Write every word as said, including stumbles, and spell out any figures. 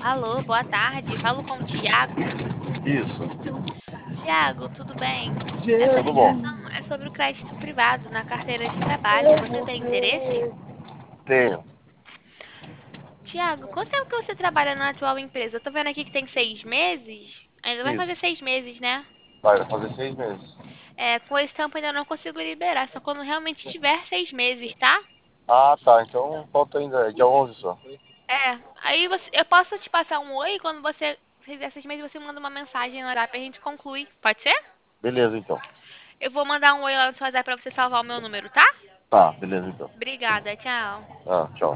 Alô, boa tarde. Falo com o Tiago. Isso, Tiago, tudo bem? Essa tudo bom. ligação é sobre o crédito privado na carteira de trabalho. Você tem interesse? Tenho. Tiago, quanto tempo que você trabalha na atual empresa? Eu tô vendo aqui que tem seis meses. Ainda vai fazer Isso. seis meses, né? Vai fazer seis meses. É, com esse tempo ainda não consigo liberar, só quando realmente tiver seis meses, tá? Ah, tá. Então falta ainda. É dia onze só. É, aí você, eu posso te passar um oi quando você fizer seis meses, você manda uma mensagem no WhatsApp e a gente conclui. Pode ser? Beleza, então. Eu vou mandar um oi lá no seu WhatsApp pra você salvar o meu número, tá? Tá, beleza, então. Obrigada, tchau. Ah, tchau.